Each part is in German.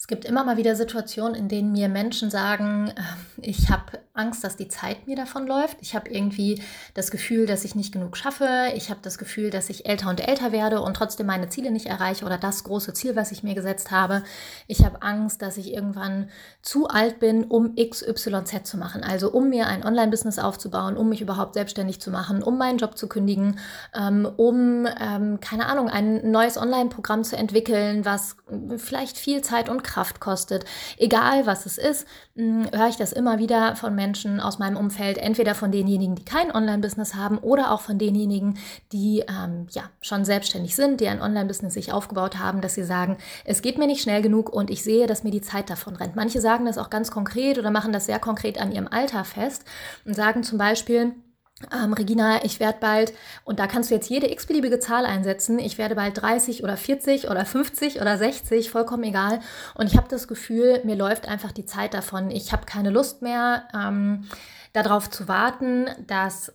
gibt immer mal wieder Situationen, in denen mir Menschen sagen, ich habe Angst, dass die Zeit mir davonläuft. Ich habe irgendwie das Gefühl, dass ich nicht genug schaffe. Ich habe das Gefühl, dass ich älter und älter werde und trotzdem meine Ziele nicht erreiche oder das große Ziel, was ich mir gesetzt habe. Ich habe Angst, dass ich irgendwann zu alt bin, um X, Y, Z zu machen. Also um mir ein Online-Business aufzubauen, um mich überhaupt selbstständig zu machen, um meinen Job zu kündigen, keine Ahnung, ein neues Online-Programm zu entwickeln, was vielleicht viel Zeit und Kraft kostet. Egal was es ist, höre ich das immer wieder von Menschen aus meinem Umfeld, entweder von denjenigen, die kein Online-Business haben oder auch von denjenigen, die schon selbstständig sind, die ein Online-Business sich aufgebaut haben, dass sie sagen, es geht mir nicht schnell genug und ich sehe, dass mir die Zeit davon rennt. Manche sagen das auch ganz konkret oder machen das sehr konkret an ihrem Alter fest und sagen zum Beispiel, Regina, ich werde bald, und da kannst du jetzt jede x-beliebige Zahl einsetzen, ich werde bald 30 oder 40 oder 50 oder 60, vollkommen egal. Und ich habe das Gefühl, mir läuft einfach die Zeit davon. Ich habe keine Lust mehr, darauf zu warten, dass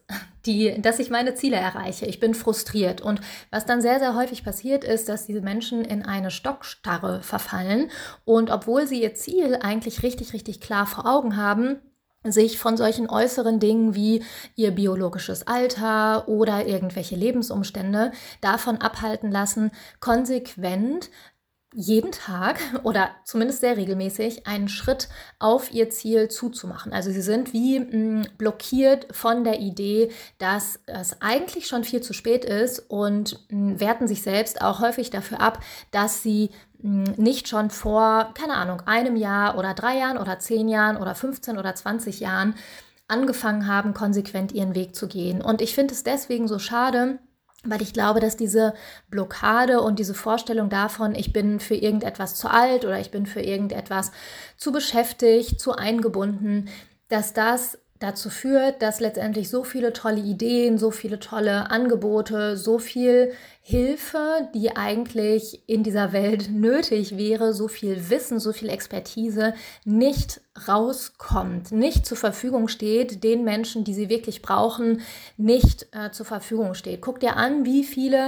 ich meine Ziele erreiche. Ich bin frustriert. Und was dann sehr, sehr häufig passiert ist, dass diese Menschen in eine Stockstarre verfallen. Und obwohl sie ihr Ziel eigentlich richtig, richtig klar vor Augen haben, sich von solchen äußeren Dingen wie ihr biologisches Alter oder irgendwelche Lebensumstände davon abhalten lassen, konsequent jeden Tag oder zumindest sehr regelmäßig einen Schritt auf ihr Ziel zuzumachen. Also sie sind wie blockiert von der Idee, dass es eigentlich schon viel zu spät ist und werten sich selbst auch häufig dafür ab, dass sie nicht schon vor, keine Ahnung, einem Jahr oder 3 Jahren oder 10 Jahren oder 15 oder 20 Jahren angefangen haben, konsequent ihren Weg zu gehen. Und ich finde es deswegen so schade, weil ich glaube, dass diese Blockade und diese Vorstellung davon, ich bin für irgendetwas zu alt oder ich bin für irgendetwas zu beschäftigt, zu eingebunden, dass das dazu führt, dass letztendlich so viele tolle Ideen, so viele tolle Angebote, so viel Hilfe, die eigentlich in dieser Welt nötig wäre, so viel Wissen, so viel Expertise nicht rauskommt, nicht zur Verfügung steht, den Menschen, die sie wirklich brauchen, nicht zur Verfügung steht. Guck dir an, wie viele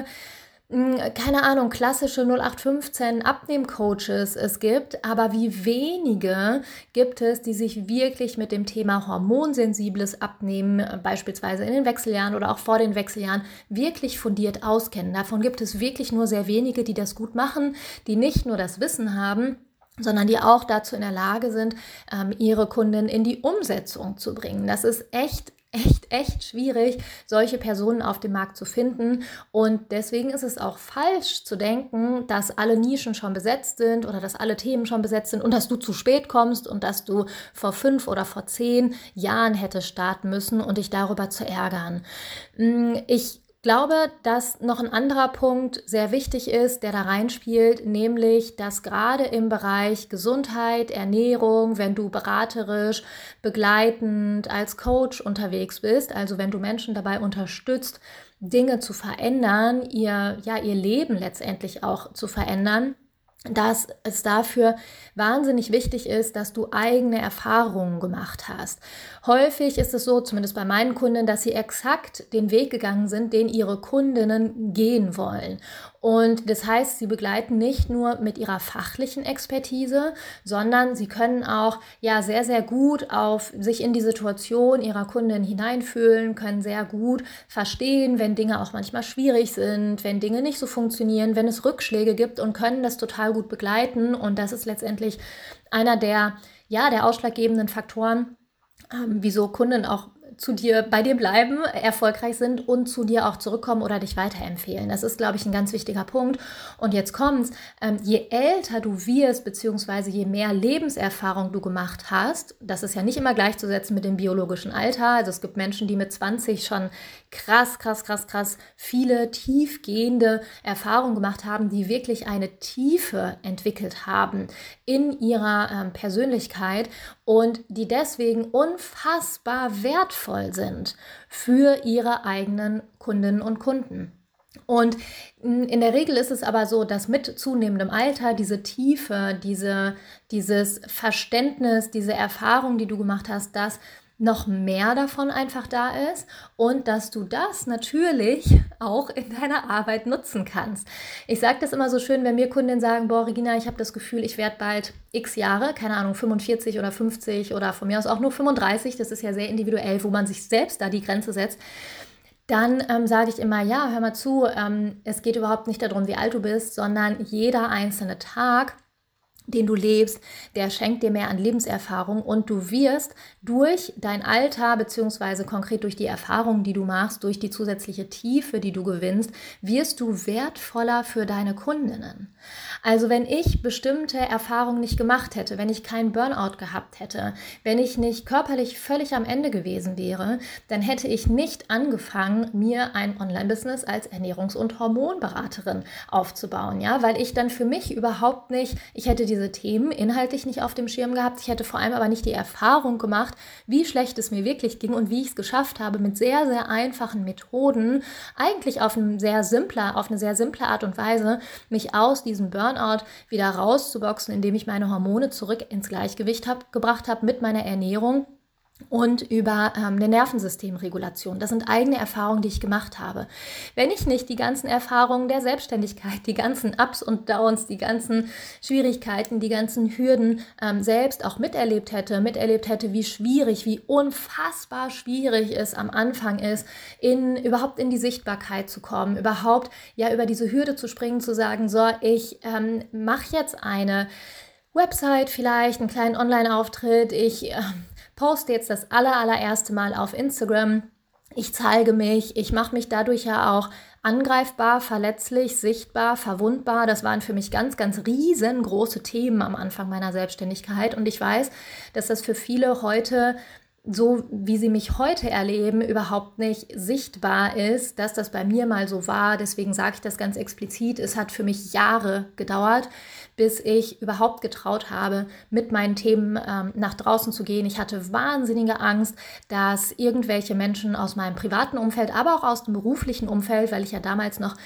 keine Ahnung, klassische 0815 Abnehmcoaches es gibt, aber wie wenige gibt es, die sich wirklich mit dem Thema hormonsensibles Abnehmen, beispielsweise in den Wechseljahren oder auch vor den Wechseljahren, wirklich fundiert auskennen. Davon gibt es wirklich nur sehr wenige, die das gut machen, die nicht nur das Wissen haben, sondern die auch dazu in der Lage sind, ihre Kunden in die Umsetzung zu bringen. Das ist echt schwierig, solche Personen auf dem Markt zu finden, und deswegen ist es auch falsch zu denken, dass alle Nischen schon besetzt sind oder dass alle Themen schon besetzt sind und dass du zu spät kommst und dass du vor 5 oder vor 10 Jahren hättest starten müssen und dich darüber zu ärgern. Ich glaube, dass noch ein anderer Punkt sehr wichtig ist, der da reinspielt, nämlich, dass gerade im Bereich Gesundheit, Ernährung, wenn du beraterisch, begleitend als Coach unterwegs bist, also wenn du Menschen dabei unterstützt, Dinge zu verändern, ihr Leben letztendlich auch zu verändern, dass es dafür wahnsinnig wichtig ist, dass du eigene Erfahrungen gemacht hast. Häufig ist es so, zumindest bei meinen Kunden, dass sie exakt den Weg gegangen sind, den ihre Kundinnen gehen wollen. Und das heißt, sie begleiten nicht nur mit ihrer fachlichen Expertise, sondern sie können auch sehr, sehr gut auf sich in die Situation ihrer Kundin hineinfühlen, können sehr gut verstehen, wenn Dinge auch manchmal schwierig sind, wenn Dinge nicht so funktionieren, wenn es Rückschläge gibt, und können das total gut begleiten. Und das ist letztendlich einer der ausschlaggebenden Faktoren, wieso Kunden auch bei dir bleiben, erfolgreich sind und zu dir auch zurückkommen oder dich weiterempfehlen. Das ist, glaube ich, ein ganz wichtiger Punkt. Und jetzt kommt's, je älter du wirst, beziehungsweise je mehr Lebenserfahrung du gemacht hast, das ist ja nicht immer gleichzusetzen mit dem biologischen Alter. Also es gibt Menschen, die mit 20 schon krass viele tiefgehende Erfahrungen gemacht haben, die wirklich eine Tiefe entwickelt haben in ihrer Persönlichkeit und die deswegen unfassbar wertvoll sind für ihre eigenen Kundinnen und Kunden. Und in der Regel ist es aber so, dass mit zunehmendem Alter diese Tiefe, dieses Verständnis, diese Erfahrung, die du gemacht hast, dass noch mehr davon einfach da ist und dass du das natürlich auch in deiner Arbeit nutzen kannst. Ich sage das immer so schön, wenn mir Kundinnen sagen, boah Regina, ich habe das Gefühl, ich werde bald x Jahre, keine Ahnung, 45 oder 50 oder von mir aus auch nur 35, das ist ja sehr individuell, wo man sich selbst da die Grenze setzt. Dann sage ich immer, ja, hör mal zu, es geht überhaupt nicht darum, wie alt du bist, sondern jeder einzelne Tag, den du lebst, der schenkt dir mehr an Lebenserfahrung und du wirst durch dein Alter beziehungsweise konkret durch die Erfahrungen, die du machst, durch die zusätzliche Tiefe, die du gewinnst, wirst du wertvoller für deine Kundinnen. Also wenn ich bestimmte Erfahrungen nicht gemacht hätte, wenn ich keinen Burnout gehabt hätte, wenn ich nicht körperlich völlig am Ende gewesen wäre, dann hätte ich nicht angefangen, mir ein Online-Business als Ernährungs- und Hormonberaterin aufzubauen, ja, weil ich dann für mich überhaupt nicht, ich hätte diese Themen inhaltlich nicht auf dem Schirm gehabt, ich hätte vor allem aber nicht die Erfahrung gemacht, wie schlecht es mir wirklich ging und wie ich es geschafft habe, mit sehr, sehr einfachen Methoden, eigentlich auf eine sehr simple Art und Weise, mich aus diesem Burnout wieder rauszuboxen, indem ich meine Hormone zurück ins Gleichgewicht gebracht habe mit meiner Ernährung und über eine Nervensystemregulation. Das sind eigene Erfahrungen, die ich gemacht habe. Wenn ich nicht die ganzen Erfahrungen der Selbstständigkeit, die ganzen Ups und Downs, die ganzen Schwierigkeiten, die ganzen Hürden selbst auch miterlebt hätte, wie schwierig, wie unfassbar schwierig es am Anfang ist, überhaupt in die Sichtbarkeit zu kommen, überhaupt ja über diese Hürde zu springen, zu sagen, so, ich mache jetzt eine Website vielleicht, einen kleinen Online-Auftritt, ich poste jetzt das allererste Mal auf Instagram. Ich zeige mich, ich mache mich dadurch ja auch angreifbar, verletzlich, sichtbar, verwundbar. Das waren für mich ganz, ganz riesengroße Themen am Anfang meiner Selbstständigkeit. Und ich weiß, dass das für viele heute, so wie sie mich heute erleben, überhaupt nicht sichtbar ist, dass das bei mir mal so war. Deswegen sage ich das ganz explizit. Es hat für mich Jahre gedauert, bis ich überhaupt getraut habe, mit meinen Themen nach draußen zu gehen. Ich hatte wahnsinnige Angst, dass irgendwelche Menschen aus meinem privaten Umfeld, aber auch aus dem beruflichen Umfeld, weil ich ja damals noch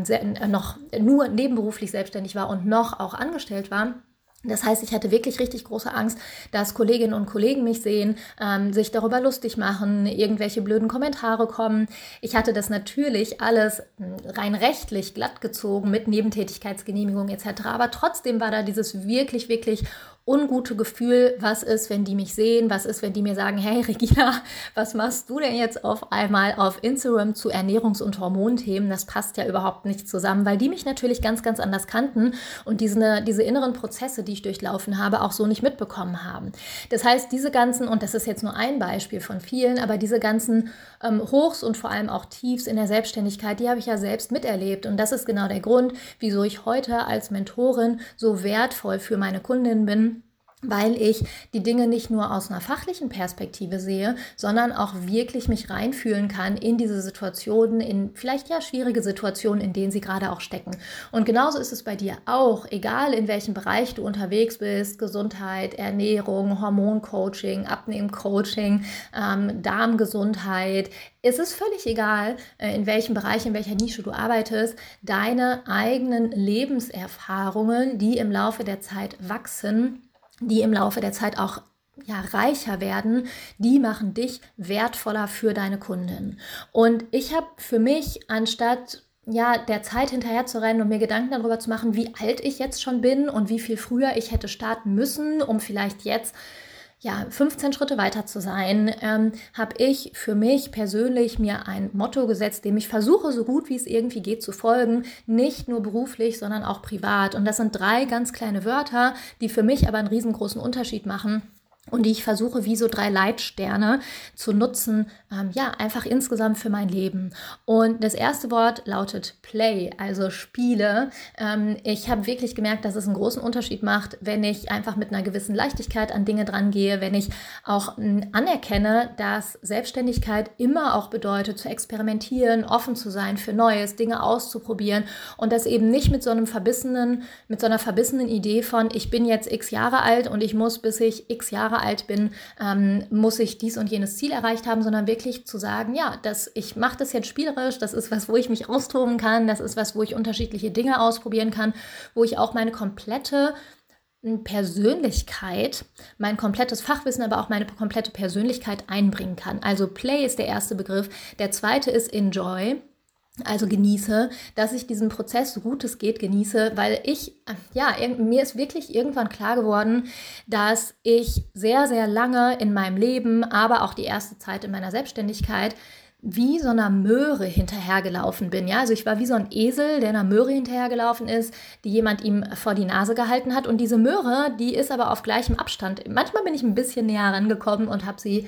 nur nebenberuflich selbstständig war und noch auch angestellt war. Das heißt, ich hatte wirklich richtig große Angst, dass Kolleginnen und Kollegen mich sehen, sich darüber lustig machen, irgendwelche blöden Kommentare kommen. Ich hatte das natürlich alles rein rechtlich glatt gezogen mit Nebentätigkeitsgenehmigung etc. Aber trotzdem war da dieses wirklich, wirklich ungute Gefühl, was ist, wenn die mich sehen, was ist, wenn die mir sagen, hey Regina, was machst du denn jetzt auf einmal auf Instagram zu Ernährungs- und Hormonthemen? Das passt ja überhaupt nicht zusammen, weil die mich natürlich ganz, ganz anders kannten und diese inneren Prozesse, die ich durchlaufen habe, auch so nicht mitbekommen haben. Das heißt, diese ganzen, und das ist jetzt nur ein Beispiel von vielen, aber diese ganzen Hochs und vor allem auch Tiefs in der Selbstständigkeit, die habe ich ja selbst miterlebt und das ist genau der Grund, wieso ich heute als Mentorin so wertvoll für meine Kundinnen bin, weil ich die Dinge nicht nur aus einer fachlichen Perspektive sehe, sondern auch wirklich mich reinfühlen kann in diese Situationen, in vielleicht ja schwierige Situationen, in denen sie gerade auch stecken. Und genauso ist es bei dir auch, egal in welchem Bereich du unterwegs bist, Gesundheit, Ernährung, Hormoncoaching, Abnehmcoaching, Darmgesundheit. Es ist völlig egal, in welchem Bereich, in welcher Nische du arbeitest, deine eigenen Lebenserfahrungen, die im Laufe der Zeit wachsen, die im Laufe der Zeit auch reicher werden, die machen dich wertvoller für deine Kunden. Und ich habe für mich, anstatt der Zeit hinterher zu rennen und mir Gedanken darüber zu machen, wie alt ich jetzt schon bin und wie viel früher ich hätte starten müssen, um vielleicht jetzt 15 Schritte weiter zu sein, habe ich für mich persönlich mir ein Motto gesetzt, dem ich versuche, so gut wie es irgendwie geht, zu folgen. Nicht nur beruflich, sondern auch privat. Und das sind 3 ganz kleine Wörter, die für mich aber einen riesengroßen Unterschied machen. Und die ich versuche, wie so 3 Leitsterne zu nutzen, einfach insgesamt für mein Leben. Und das erste Wort lautet Play, also Spiele. Ich habe wirklich gemerkt, dass es einen großen Unterschied macht, wenn ich einfach mit einer gewissen Leichtigkeit an Dinge dran gehe, wenn ich auch anerkenne, dass Selbstständigkeit immer auch bedeutet, zu experimentieren, offen zu sein für Neues, Dinge auszuprobieren und das eben nicht mit so einer verbissenen Idee von, ich bin jetzt x Jahre alt und ich muss, bis ich x Jahre alt bin, muss ich dies und jenes Ziel erreicht haben, sondern wirklich zu sagen, ich mache das jetzt spielerisch, das ist was, wo ich mich austoben kann, das ist was, wo ich unterschiedliche Dinge ausprobieren kann, wo ich auch meine komplette Persönlichkeit, mein komplettes Fachwissen, aber auch meine komplette Persönlichkeit einbringen kann. Also Play ist der erste Begriff. Der zweite ist Enjoy. Also genieße, dass ich diesen Prozess, so gut es geht, genieße, weil mir ist wirklich irgendwann klar geworden, dass ich sehr, sehr lange in meinem Leben, aber auch die erste Zeit in meiner Selbstständigkeit, wie so einer Möhre hinterhergelaufen bin. Ja? Also ich war wie so ein Esel, der einer Möhre hinterhergelaufen ist, die jemand ihm vor die Nase gehalten hat. Und diese Möhre, die ist aber auf gleichem Abstand. Manchmal bin ich ein bisschen näher rangekommen und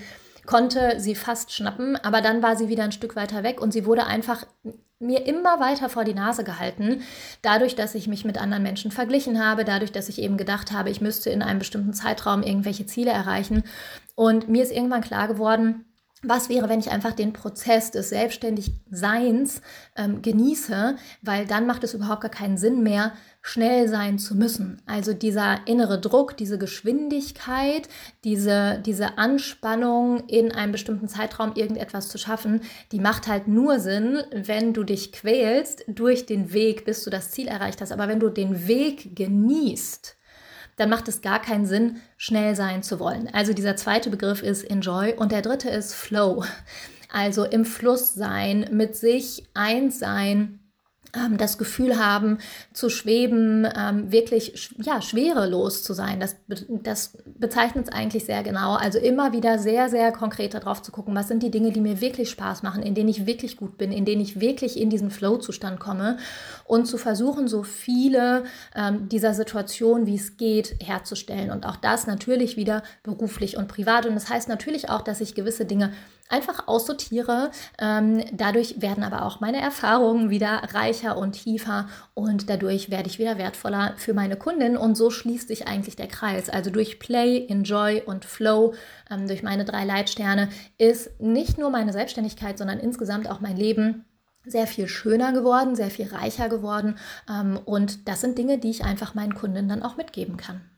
konnte sie fast schnappen, aber dann war sie wieder ein Stück weiter weg und sie wurde einfach mir immer weiter vor die Nase gehalten, dadurch, dass ich mich mit anderen Menschen verglichen habe, dadurch, dass ich eben gedacht habe, ich müsste in einem bestimmten Zeitraum irgendwelche Ziele erreichen. Und mir ist irgendwann klar geworden, was wäre, wenn ich einfach den Prozess des Selbstständigseins genieße, weil dann macht es überhaupt gar keinen Sinn mehr, schnell sein zu müssen. Also dieser innere Druck, diese Geschwindigkeit, diese Anspannung, in einem bestimmten Zeitraum irgendetwas zu schaffen, die macht halt nur Sinn, wenn du dich quälst durch den Weg, bis du das Ziel erreicht hast. Aber wenn du den Weg genießt, dann macht es gar keinen Sinn, schnell sein zu wollen. Also dieser zweite Begriff ist Enjoy und der dritte ist Flow. Also im Fluss sein, mit sich eins sein, das Gefühl haben, zu schweben, wirklich schwerelos zu sein. Das bezeichnet es eigentlich sehr genau. Also immer wieder sehr, sehr konkret darauf zu gucken, was sind die Dinge, die mir wirklich Spaß machen, in denen ich wirklich gut bin, in denen ich wirklich in diesen Flow-Zustand komme und zu versuchen, so viele dieser Situationen, wie es geht, herzustellen. Und auch das natürlich wieder beruflich und privat. Und das heißt natürlich auch, dass ich gewisse Dinge einfach aussortiere. Dadurch werden aber auch meine Erfahrungen wieder reicher und tiefer und dadurch werde ich wieder wertvoller für meine Kundin und so schließt sich eigentlich der Kreis. Also durch Play, Enjoy und Flow, durch meine 3 Leitsterne ist nicht nur meine Selbstständigkeit, sondern insgesamt auch mein Leben sehr viel schöner geworden, sehr viel reicher geworden und das sind Dinge, die ich einfach meinen Kundinnen dann auch mitgeben kann.